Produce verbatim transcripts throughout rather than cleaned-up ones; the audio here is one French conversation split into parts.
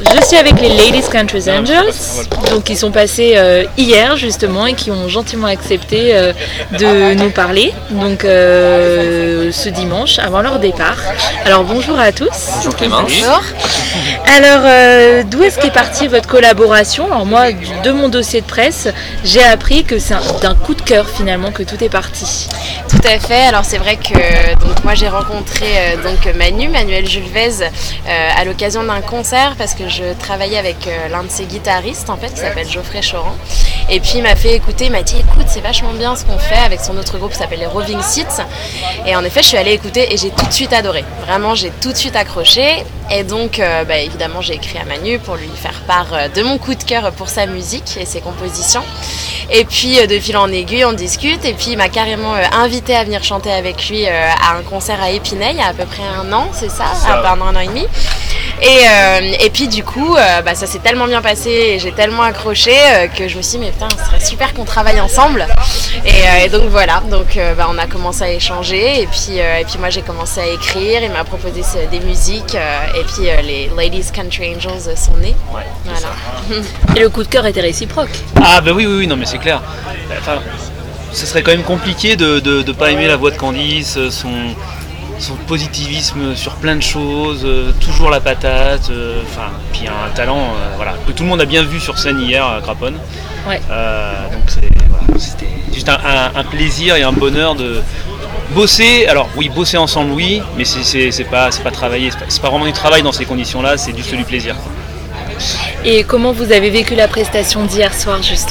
je suis avec les Ladies Country Angels, donc ils sont passés euh, hier justement et qui ont gentiment accepté euh, de nous parler, donc euh, ce dimanche avant leur départ. Alors bonjour à tous. Bonjour Clémence. Bonjour. Alors euh, d'où est-ce qu'est partie votre collaboration? Alors moi, de mon dossier de presse, j'ai appris que c'est un, d'un coup de cœur finalement que tout est parti. Tout à fait. Alors c'est vrai que donc moi j'ai rencontré euh, donc Manu, Manuel Julvez, euh, à l'occasion d'un concert parce que je travaillais avec euh, l'un de ses guitaristes en fait qui s'appelle Geoffrey Choran. Et puis il m'a fait écouter, il m'a dit écoute c'est vachement bien ce qu'on fait avec son autre groupe qui s'appelle les Roving Seats. Et en effet je suis allée écouter et j'ai tout de suite adoré. Vraiment j'ai tout de suite accroché. Et donc euh, bah, évidemment j'ai écrit à Manu pour lui faire part euh, de mon coup de cœur pour sa musique et ses compositions. Et puis euh, de fil en aiguille on discute et puis il m'a carrément euh, invité à venir chanter avec lui euh, à un concert à Épinay il y a à peu près un an, c'est ça, ça. Un an, un an et demi. Et, euh, et puis du coup, euh, bah, ça s'est tellement bien passé et j'ai tellement accroché euh, que je me suis dit mais putain, ce serait super qu'on travaille ensemble. Et, euh, et donc voilà, donc euh, bah, on a commencé à échanger et puis, euh, et puis moi j'ai commencé à écrire, il m'a proposé des musiques euh, et puis euh, les Ladies Country Angels sont nés. Ouais, voilà. Et le coup de cœur était réciproque. Ah bah oui, oui, oui, non mais c'est clair. Enfin, ce serait quand même compliqué de ne de, de pas aimer la voix de Candice, son... son positivisme sur plein de choses, euh, toujours la patate, euh, enfin, puis un talent, euh, voilà, que tout le monde a bien vu sur scène hier à Craponne. Ouais. Euh, donc c'est, voilà, c'était juste un, un, un plaisir et un bonheur de bosser. Alors oui, bosser ensemble, oui, mais c'est, c'est, c'est pas, c'est pas travailler, c'est pas, c'est pas vraiment du travail dans ces conditions-là, c'est juste du plaisir. Et comment vous avez vécu la prestation d'hier soir justement ?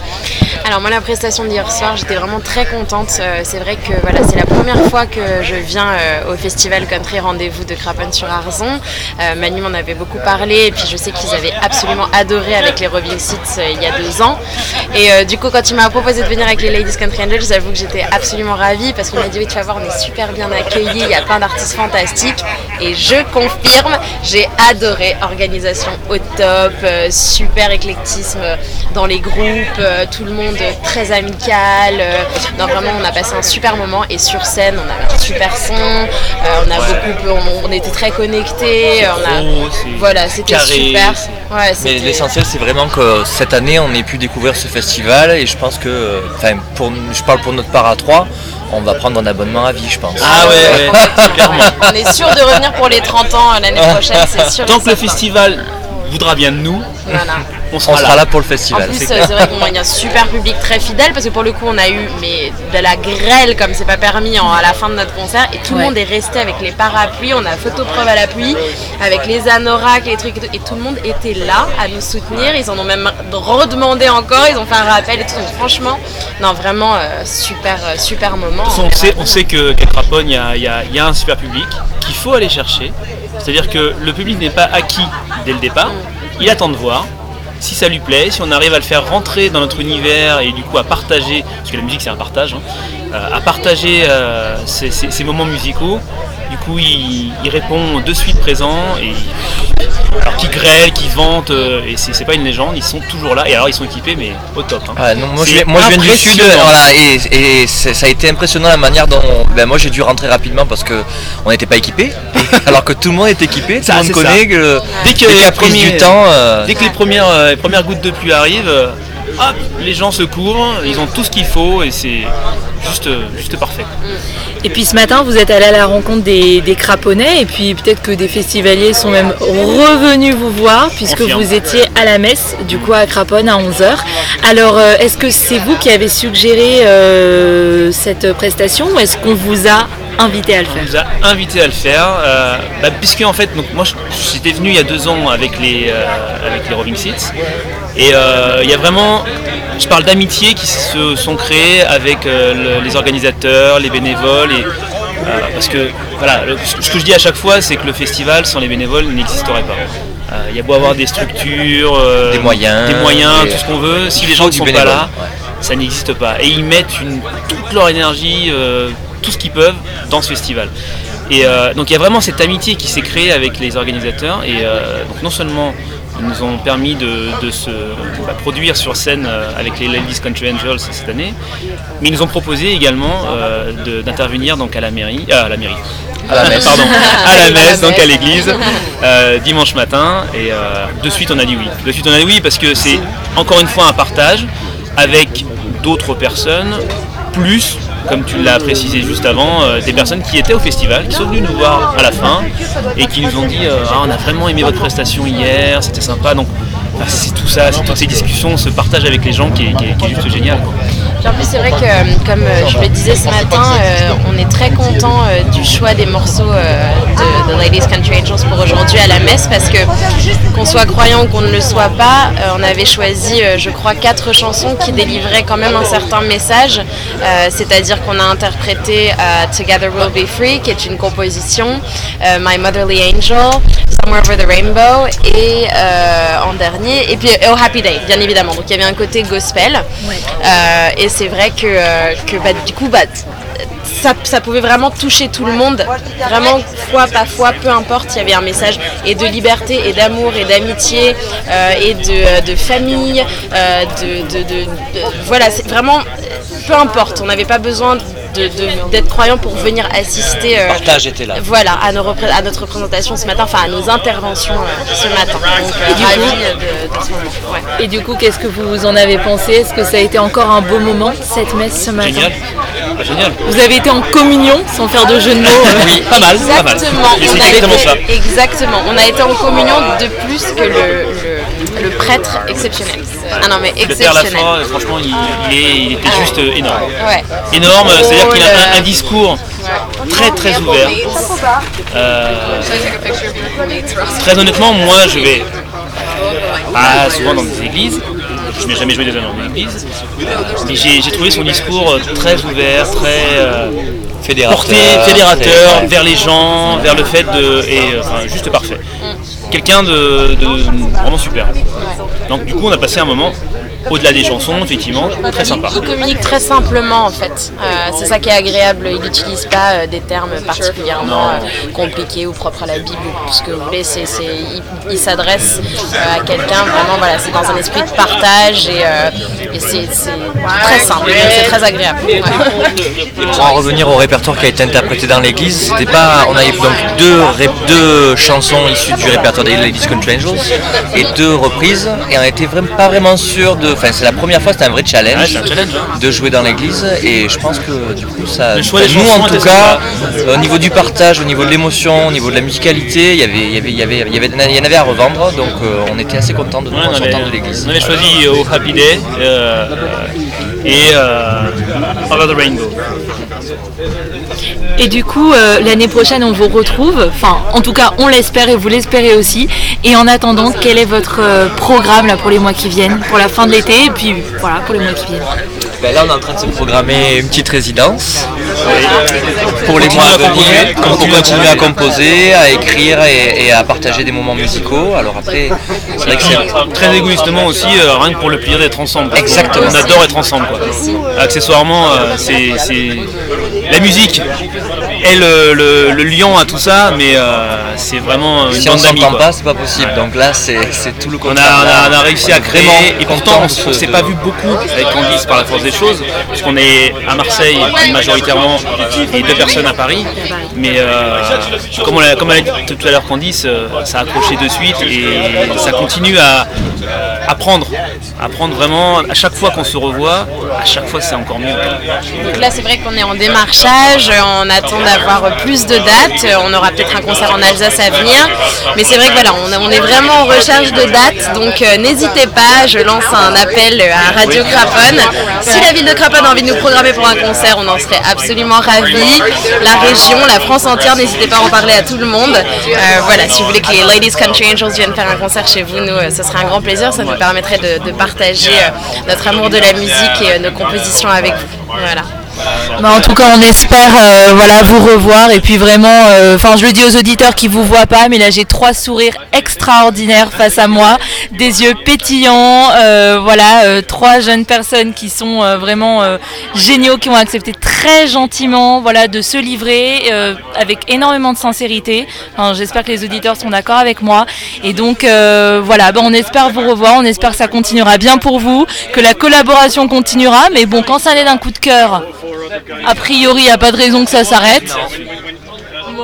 Alors moi la prestation d'hier soir j'étais vraiment très contente, euh, c'est vrai que voilà, c'est la première fois que je viens euh, au festival Country Rendez-vous de Craponne-sur-Arzon. euh, Manu m'en avait beaucoup parlé et puis je sais qu'ils avaient absolument adoré avec les Roving Seats euh, il y a deux ans et euh, du coup quand il m'a proposé de venir avec les Ladies Country Angels j'avoue que j'étais absolument ravie parce qu'il m'a dit oui tu vas voir on est super bien accueillis, il y a plein d'artistes fantastiques et je confirme, j'ai adoré, organisation au top, euh, super éclectisme dans les groupes, euh, tout le monde très amical, euh, non vraiment on a passé un super moment et sur scène on avait un super son, euh, on a beaucoup, on, on était très connectés, on a, gros, voilà c'était carré, super. Ouais, c'était... Mais l'essentiel c'est vraiment que cette année on ait pu découvrir ce festival et je pense que, enfin pour, je parle pour notre part à trois, on va prendre un abonnement à vie je pense. Ah ouais, ouais, clairement. On est sûr de revenir pour les trente ans l'année prochaine, c'est sûr. Tant que le festival voudra bien de nous, voilà. on sera, on sera là. là pour le festival. En plus, c'est, c'est vrai qu'il y a un super public très fidèle parce que pour le coup, on a eu mais, de la grêle comme c'est pas permis en, à la fin de notre concert et tout le ouais. monde est resté avec les parapluies. On a photo-preuve à l'appui avec les anoraks et les trucs et tout, et tout le monde était là à nous soutenir. Ils en ont même redemandé encore, ils ont fait un rappel et tout. Donc, franchement, non, vraiment euh, super, euh, super moment. On, on, sait, on sait que, qu'à Craponne, il y a, y, a, y a un super public qu'il faut aller chercher. C'est-à-dire que le public n'est pas acquis dès le départ, il attend de voir. Si ça lui plaît, si on arrive à le faire rentrer dans notre univers et du coup à partager, parce que la musique c'est un partage, hein, euh, à partager euh, ces, ces, ces moments musicaux, du coup il, il répond de suite présent, et alors qu'ils grêlent, qu'ils vantent, euh, et c'est, c'est pas une légende, ils sont toujours là, et alors ils sont équipés mais au top. Hein. Ah, non, moi, je, moi je viens du sud, voilà, et, et ça a été impressionnant la manière dont ben, moi j'ai dû rentrer rapidement parce qu'on n'était pas équipés, alors que tout le monde est équipé, tout le monde connaît que dès que les caprices du temps. Euh... Dès que les premières, euh, les premières gouttes de pluie arrivent, euh, hop, les gens se couvrent, ils ont tout ce qu'il faut et c'est juste, juste parfait. Et puis ce matin, vous êtes allé à la rencontre des, des Craponnais et puis peut-être que des festivaliers sont même revenus vous voir puisque Confirme. Vous étiez à la messe, du coup à Craponne à onze heures. Alors euh, est-ce que c'est vous qui avez suggéré euh, cette prestation ou est-ce qu'on vous a invité à le faire? On nous a invité à le faire, euh, bah, puisque en fait, donc, moi j'étais venu il y a deux ans avec les, euh, avec les Roving Seats et euh, il y a vraiment, je parle d'amitié qui se sont créées avec euh, le, les organisateurs, les bénévoles et euh, parce que voilà, le, ce que je dis à chaque fois c'est que le festival sans les bénévoles n'existerait pas. Il euh, y a beau avoir des structures, euh, des moyens, des moyens et tout ce qu'on veut, si les gens ne sont bénévole. pas là, ouais. Ça n'existe pas. Et ils mettent une, toute leur énergie, euh, tout ce qu'ils peuvent dans ce festival. Et euh, donc il y a vraiment cette amitié qui s'est créée avec les organisateurs et euh, donc non seulement ils nous ont permis de, de se bah, produire sur scène euh, avec les Ladies Country Angels cette année, mais ils nous ont proposé également euh, de, d'intervenir donc à la mairie, euh, à la mairie, À la messe. Pardon, à la messe, donc à l'église, euh, dimanche matin. Et euh, de suite, on a dit oui. De suite, on a dit oui parce que c'est encore une fois un partage avec d'autres personnes, plus, comme tu l'as précisé juste avant, euh, des personnes qui étaient au festival, qui sont venues nous voir à la fin et qui nous ont dit euh, ah, on a vraiment aimé votre prestation hier, c'était sympa. Donc bah, c'est tout ça, c'est toutes ces discussions, ce partage avec les gens qui est, qui est, qui est juste génial. Puis en plus c'est vrai que comme je le disais ce matin, euh, on est très content euh, du choix des morceaux euh, de, de Ladies Country Angels pour aujourd'hui à la messe, parce que qu'on soit croyant ou qu'on ne le soit pas, euh, on avait choisi euh, je crois quatre chansons qui délivraient quand même un certain message, euh, c'est-à-dire qu'on a interprété euh, Together We'll Be Free qui est une composition, euh, My Motherly Angel, Somewhere Over the Rainbow et euh, en dernier, et puis Oh Happy Day bien évidemment, donc il y avait un côté gospel, ouais. euh, et c'est vrai que, euh, que bah, du coup bah, ça, ça pouvait vraiment toucher tout le monde, vraiment foi pas foi, peu importe, il y avait un message et de liberté et d'amour et d'amitié euh, et de, de famille, euh, de, de, de, de, voilà, c'est vraiment peu importe, on n'avait pas besoin De, de, d'être croyant pour venir assister euh, partage était là. Voilà, à, nos repré- à notre représentation ce matin, enfin à nos interventions euh, ce matin. Donc, euh, et, du ravi coup, de, de ce moment. Ouais. Et du coup, qu'est-ce que vous en avez pensé ? Est-ce que ça a été encore un beau moment, cette messe ce matin ? Génial. Ah, génial. Vous avez été en communion, sans faire de jeu de mots. euh... Oui, pas mal, exactement. pas mal. On c'est a exactement été, ça. Exactement. On a été en communion de plus que le, le, le prêtre exceptionnel. Ah non mais exceptionnel. Le père Lafroy, franchement, il, il, est, il était juste euh, énorme. Ouais. Énorme, Oh, c'est-à-dire qu'il a un, un le... discours ouais. très très ouvert. Euh, très honnêtement, moi je vais pas souvent dans des églises. Je n'ai jamais joué déjà dans une église, mais j'ai, j'ai trouvé son discours très ouvert, très euh, fédérateur, porté, fédérateur très... vers les gens, vers le fait de, et enfin juste parfait. Quelqu'un de, de vraiment super. Donc du coup, on a passé un moment. Au-delà des chansons, effectivement, très sympa. Il communique très simplement en fait. Euh, c'est ça qui est agréable. Il n'utilise pas euh, des termes particulièrement euh, compliqués ou propres à la Bible ou ce que vous voulez. C'est, c'est, il, il s'adresse euh, à quelqu'un vraiment. Voilà, c'est dans un esprit de partage et, euh, et c'est, c'est très simple. Donc c'est très agréable. Ouais. Pour en revenir au répertoire qui a été interprété dans l'église, c'était pas. On avait donc deux, ré, deux chansons issues du répertoire des Ladies Country Angels et deux reprises, et on était vraiment pas vraiment sûr de. Enfin, c'est la première fois, c'était un vrai challenge, ouais, c'est un challenge hein. de jouer dans l'église, et je pense que du coup ça. Le choix nous des en tout cas, euh, au niveau du partage, au niveau de l'émotion, au niveau de la musicalité, il y avait, il y avait, il y avait, il y avait, il y en avait à revendre, donc euh, on était assez contents de nous ouais, sortir de l'église. On avait choisi au Happy Day euh, et euh, Over the Rainbow. Et du coup, euh, l'année prochaine, on vous retrouve. Enfin, en tout cas, on l'espère et vous l'espérez aussi. Et en attendant, quel est votre euh, programme là pour les mois qui viennent, pour la fin de l'été, et puis voilà, pour les mois qui viennent. Ben là, on est en train de se programmer une petite résidence oui. pour les mois à venir, pour continuer à composer, à écrire et, et à partager des moments musicaux. Alors après, c'est vrai que c'est très égoïstement aussi, euh, rien que pour le plaisir d'être ensemble. Exactement. On adore être ensemble, quoi. Accessoirement, euh, c'est, c'est la musique est le, le, le lion à tout ça, mais euh, c'est vraiment une si bande on d'amis. s'entend pas, c'est pas possible. Ouais. Donc là, c'est, c'est tout le contraire. On a, on a, on a réussi à créer, et pourtant on ne s'est de... pas vu beaucoup avec Candice par la force des choses, puisqu'on est à Marseille majoritairement et deux personnes à Paris. Mais euh, comme, on l'a, comme elle a dit tout à l'heure Candice, ça a accroché de suite et ça continue à apprendre, apprendre vraiment à chaque fois qu'on se revoit, à chaque fois c'est encore mieux. Donc là c'est vrai qu'on est en démarchage, on attend d'avoir plus de dates, on aura peut-être un concert en Alsace à venir, mais c'est vrai que voilà, on, on est vraiment en recherche de dates, donc euh, n'hésitez pas, je lance un appel à Radio Craponne. Si la ville de Craponne a envie de nous programmer pour un concert, on en serait absolument ravis. La région, la France entière, n'hésitez pas à en parler à tout le monde. Euh, voilà, si vous voulez que les Ladies Country Angels viennent faire un concert chez vous, nous, euh, ce serait un grand plaisir, ça nous permettrait de, de partager euh, notre amour de la musique et euh, nos compositions avec vous. Voilà. Bah en tout cas on espère euh, voilà, vous revoir et puis vraiment, enfin euh, je le dis aux auditeurs qui vous voient pas, mais là j'ai trois sourires extraordinaires face à moi, des yeux pétillants, euh, voilà, euh, trois jeunes personnes qui sont euh, vraiment euh, géniaux, qui ont accepté très gentiment voilà, de se livrer euh, avec énormément de sincérité. Enfin, j'espère que les auditeurs sont d'accord avec moi et donc euh, voilà, bah, on espère vous revoir, on espère que ça continuera bien pour vous, que la collaboration continuera, mais bon, quand ça allait d'un coup de cœur, a priori, il n'y a pas de raison que ça s'arrête.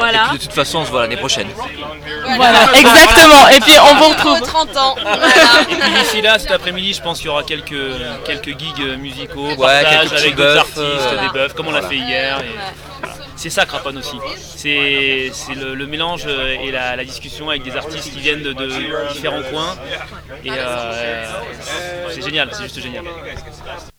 Voilà. Et puis de toute façon, on se voit l'année prochaine. Voilà, exactement. Et puis on vous retrouve. trente ans. Et puis d'ici là, cet après-midi, je pense qu'il y aura quelques, quelques gigs musicaux, Ouais, partage quelques petits avec d'autres bœufs, artistes, euh, des bœufs, comme on l'a voilà. fait hier. Et, voilà. C'est ça Craponne aussi. C'est c'est le, le mélange et la, la discussion avec des artistes qui viennent de, de différents coins. Et euh, c'est génial, c'est juste génial.